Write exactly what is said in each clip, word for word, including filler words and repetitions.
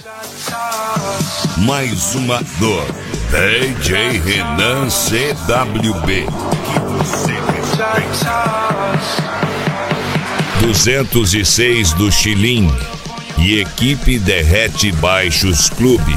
Mais uma dor. D J Renan C W B. duzentos e seis do Chilim e equipe Derrete Baixos Clube.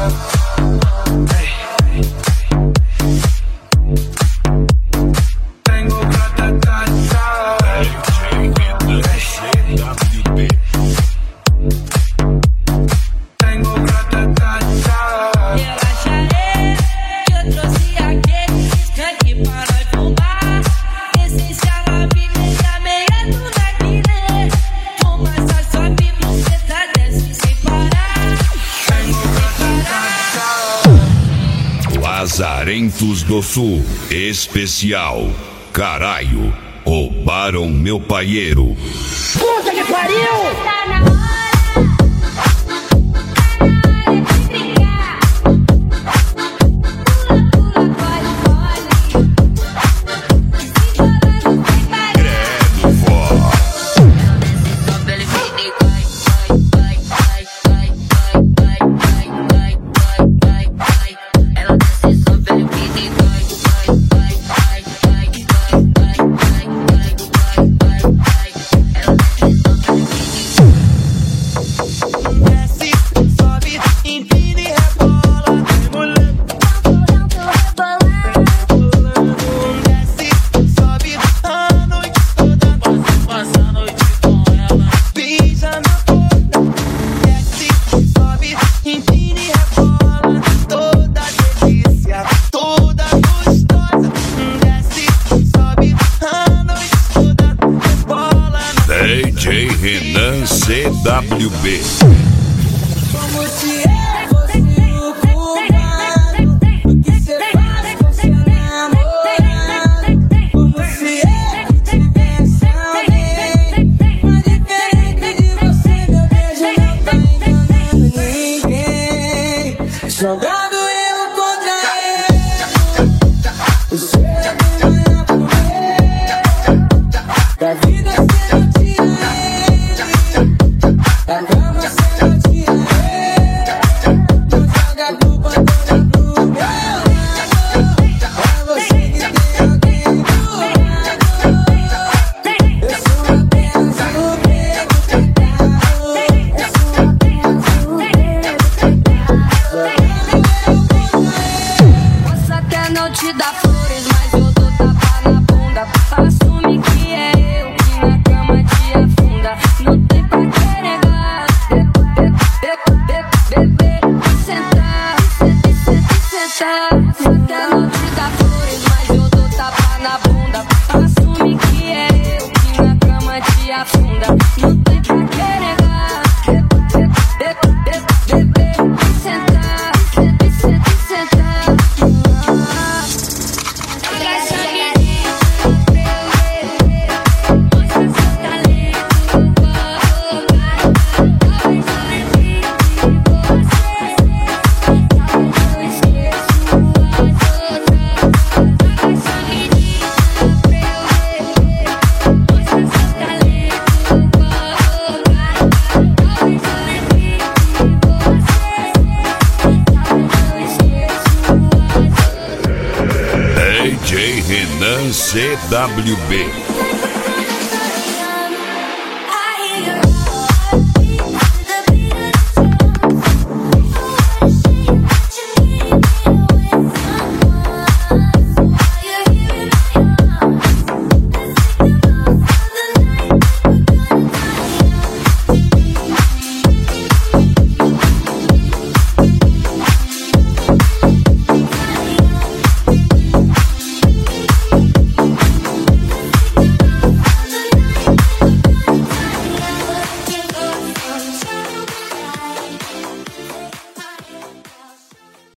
Lazarentos do Sul, especial. Caralho, roubaram meu paieiro. Puta que pariu! Tá na hora. D J Renan C W B. Como se eu fosse o culpado do que cê faz com seu namorado. Como se eu tivesse alguém. Mas diferente de você, meu beijo não tá enganando ninguém. Jogando eu contra ele. O seu é de manhã pro meio. Da vida cê não tira ele. A cama cê não tira ele. Não joga a culpa toda pro meu lado. É você que tem alguém do lado. Eu sou apenas o preto tentado. Eu sou apenas o preto tentado. Posso até não te dar flores, mas eu dou tapa na bunda. Assume que é eu que na cama te afunda. Não tem pra que negar. Beber, sentar, sentar. Posso até não te dar flores, mas eu dou tapa na bunda. Assume que é eu que na cama te afunda. Não tem pra que negar. Beber, sentar, sentar. D J Renan C W B.